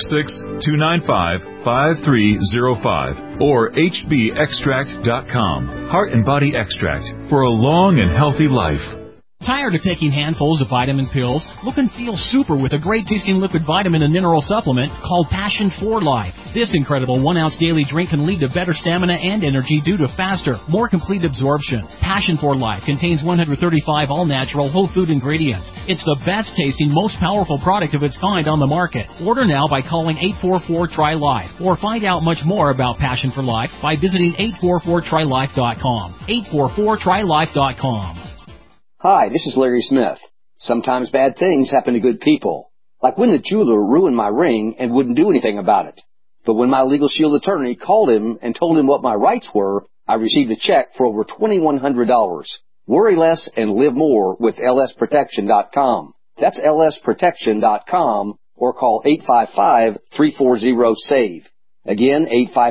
866-295-5305, or hbextract.com. Heart and Body Extract for a long and healthy life. Tired of taking handfuls of vitamin pills? Look and feel super with a great-tasting liquid vitamin and mineral supplement called Passion for Life. This incredible 1-ounce daily drink can lead to better stamina and energy due to faster, more complete absorption. Passion for Life contains 135 all-natural whole food ingredients. It's the best-tasting, most powerful product of its kind on the market. Order now by calling 844-TRY-LIFE or find out much more about Passion for Life by visiting 844trylife.com. 844trylife.com. Hi, this is Larry Smith. Sometimes bad things happen to good people. Like when the jeweler ruined my ring and wouldn't do anything about it. But when my Legal Shield attorney called him and told him what my rights were, I received a check for over $2,100. Worry less and live more with lsprotection.com. That's lsprotection.com or call 855-340-SAVE. Again,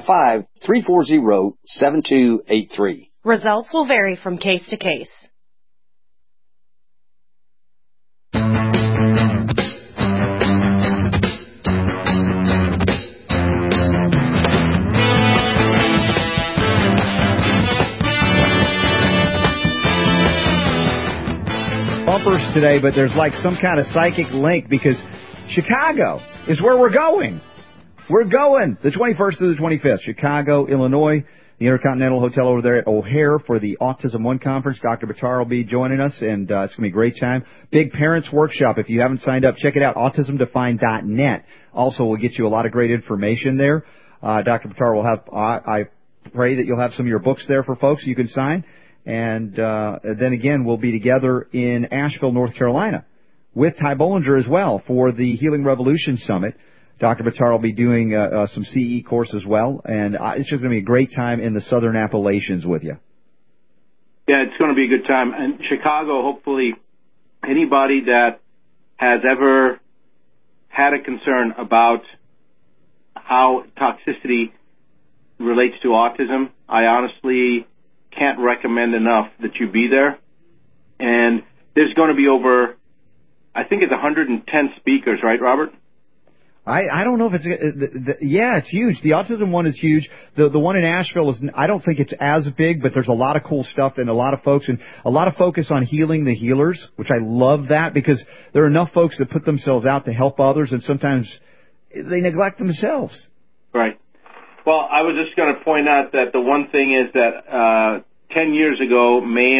855-340-7283. Results will vary from case to case. Bumpers today, but there's like some kind of psychic link because Chicago is where we're going. We're going the 21st through the 25th. Chicago, Illinois, the Intercontinental Hotel over there at O'Hare for the Autism One Conference. Dr. Buttar will be joining us, and it's going to be a great time. Big Parents Workshop. If you haven't signed up, check it out, autismdefined.net. Also, we'll get you a lot of great information there. Dr. Buttar will have, I pray that you'll have some of your books there for folks you can sign. And then again, we'll be together in Asheville, North Carolina, with Ty Bollinger as well for the Healing Revolution Summit. Dr. Buttar will be doing some CE course as well, and it's just going to be a great time in the Southern Appalachians with you. Yeah, it's going to be a good time. And Chicago, hopefully, anybody that has ever had a concern about how toxicity relates to autism, I honestly can't recommend enough that you be there. And there's going to be over, I think it's 110 speakers, right, Robert? I don't know if it's, yeah, it's huge. The autism one is huge. The one in Asheville is, I don't think it's as big, but there's a lot of cool stuff and a lot of folks and a lot of focus on healing the healers, which I love that because there are enough folks that put themselves out to help others and sometimes they neglect themselves. Right. Well, I was just going to point out that the one thing is that 10 years ago, May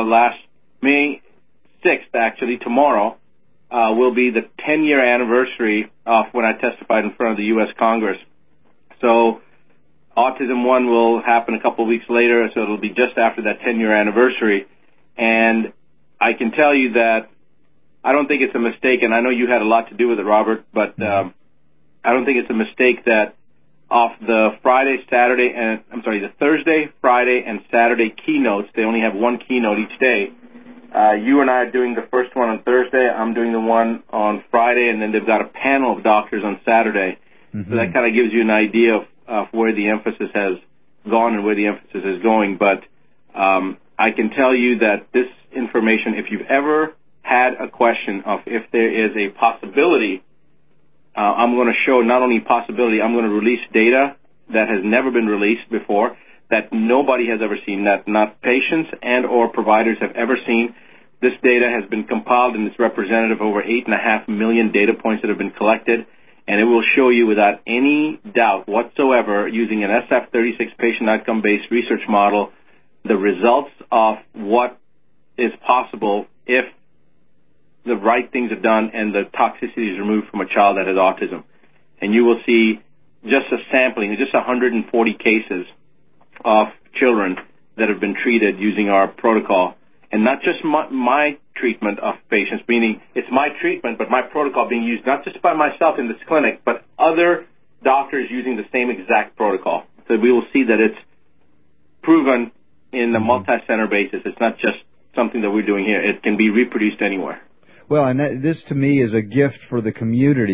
6th, actually, tomorrow, will be the 10-year anniversary of when I testified in front of the U.S. Congress. So Autism One will happen a couple of weeks later, so it'll be just after that 10-year anniversary. And I can tell you that I don't think it's a mistake, and I know you had a lot to do with it, Robert, but I don't think it's a mistake that off the the Thursday, Friday, and Saturday keynotes, they only have one keynote each day. You and I are doing the first one on Thursday. I'm doing the one on Friday, and then they've got a panel of doctors on Saturday. Mm-hmm. So that kind of gives you an idea of where the emphasis has gone and where the emphasis is going. But I can tell you that this information, if you've ever had a question of if there is a possibility, I'm going to show not only possibility, I'm going to release data that has never been released before, that nobody has ever seen, that not patients and or providers have ever seen. This data has been compiled and it's representative of over 8.5 million data points that have been collected, and it will show you without any doubt whatsoever, using an SF-36 patient outcome-based research model, the results of what is possible if the right things are done and the toxicity is removed from a child that has autism. And you will see just a sampling, just 140 cases of children that have been treated using our protocol. And not just my treatment of patients, meaning it's my treatment, but my protocol being used not just by myself in this clinic, but other doctors using the same exact protocol. So we will see that it's proven in a multi-center basis. It's not just something that we're doing here. It can be reproduced anywhere. Well, and this to me is a gift for the community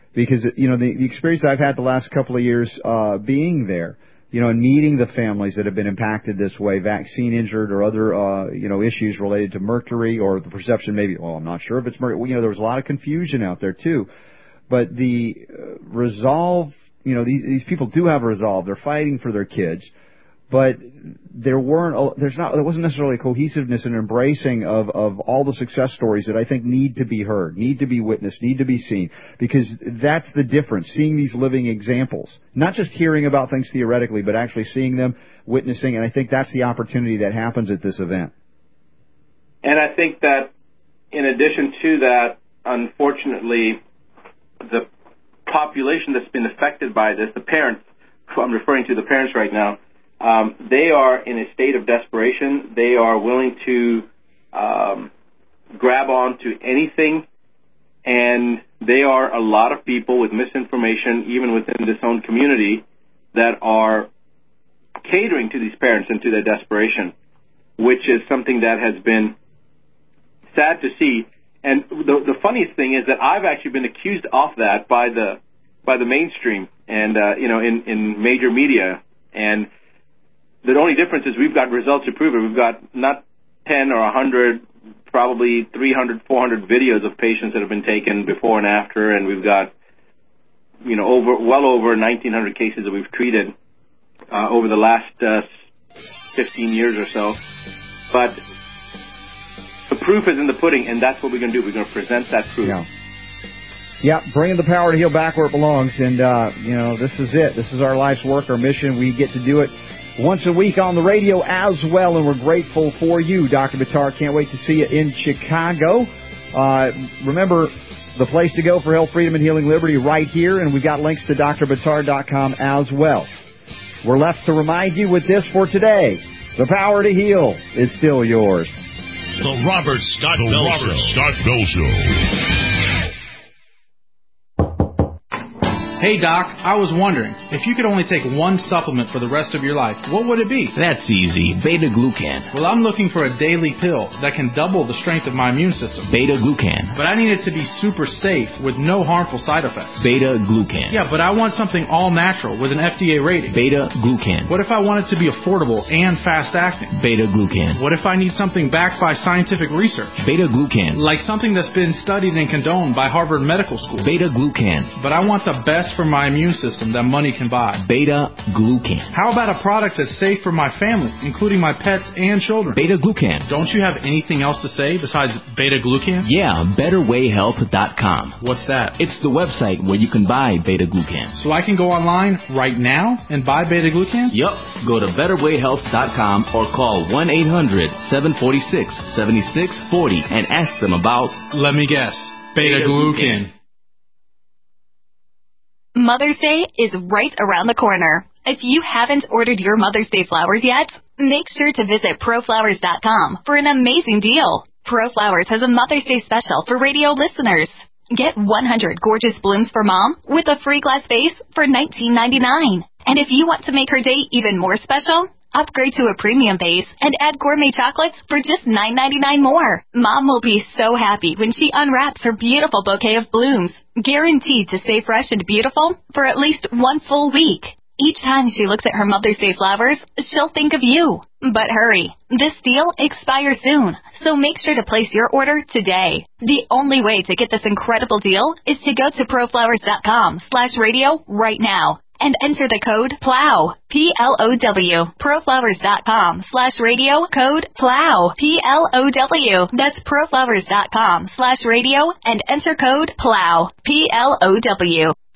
because, the experience I've had the last couple of years being there, and meeting the families that have been impacted this way, vaccine injured or other, issues related to mercury or the perception maybe, I'm not sure if it's mercury. There was a lot of confusion out there too. But the resolve, these people do have resolve. They're fighting for their kids. But there wasn't necessarily a cohesiveness and embracing of all the success stories that I think need to be heard, need to be witnessed, need to be seen, because that's the difference, seeing these living examples, not just hearing about things theoretically, but actually seeing them, witnessing, and I think that's the opportunity that happens at this event. And I think that in addition to that, unfortunately, the population that's been affected by this, the parents, I'm referring to the parents right now, they are in a state of desperation. They are willing to grab on to anything, and they are a lot of people with misinformation, even within this own community, that are catering to these parents and to their desperation, which is something that has been sad to see. And the funniest thing is that I've actually been accused of that by the mainstream and in major media. And the only difference is we've got results to prove it. We've got not 10 or 100, probably 300, 400 videos of patients that have been taken before and after, and we've got well over 1,900 cases that we've treated over the last 15 years or so. But the proof is in the pudding, and that's what we're going to do. We're going to present that proof. Yeah, bringing the power to heal back where it belongs. And, this is it. This is our life's work, our mission. We get to do it once a week on the radio as well, and we're grateful for you, Dr. Buttar. Can't wait to see you in Chicago. Remember, the place to go for health, freedom, and healing liberty right here, and we've got links to drbuttar.com as well. We're left to remind you with this for today. The power to heal is still yours. The Robert Scott Bell Show. Hey, Doc, I was wondering, if you could only take one supplement for the rest of your life, what would it be? That's easy. Beta-glucan. Well, I'm looking for a daily pill that can double the strength of my immune system. Beta-glucan. But I need it to be super safe with no harmful side effects. Beta-glucan. Yeah, but I want something all-natural with an FDA rating. Beta-glucan. What if I want it to be affordable and fast-acting? Beta-glucan. What if I need something backed by scientific research? Beta-glucan. Like something that's been studied and condoned by Harvard Medical School. Beta-glucan. But I want the best for my immune system that money can buy. Beta-glucan. How about a product that's safe for my family, including my pets and children? Beta-glucan. Don't you have anything else to say besides beta-glucan? Yeah, BetterWayHealth.com. What's that? It's the website where you can buy beta-glucan. So I can go online right now and buy beta-glucan? Yup. Go to BetterWayHealth.com or call 1-800-746-7640 and ask them about... Let me guess. Beta-glucan. Mother's Day is right around the corner. If you haven't ordered your Mother's Day flowers yet, make sure to visit ProFlowers.com for an amazing deal. ProFlowers has a Mother's Day special for radio listeners. Get 100 gorgeous blooms for Mom with a free glass vase for $19.99. And if you want to make her day even more special, upgrade to a premium vase and add gourmet chocolates for just $9.99 more. Mom will be so happy when she unwraps her beautiful bouquet of blooms, guaranteed to stay fresh and beautiful for at least one full week. Each time she looks at her Mother's Day flowers, she'll think of you. But hurry, this deal expires soon, so make sure to place your order today. The only way to get this incredible deal is to go to proflowers.com/radio right now and enter the code PLOW, P-L-O-W, proflowers.com/radio, code PLOW, P-L-O-W. That's proflowers.com/radio and enter code PLOW, P-L-O-W.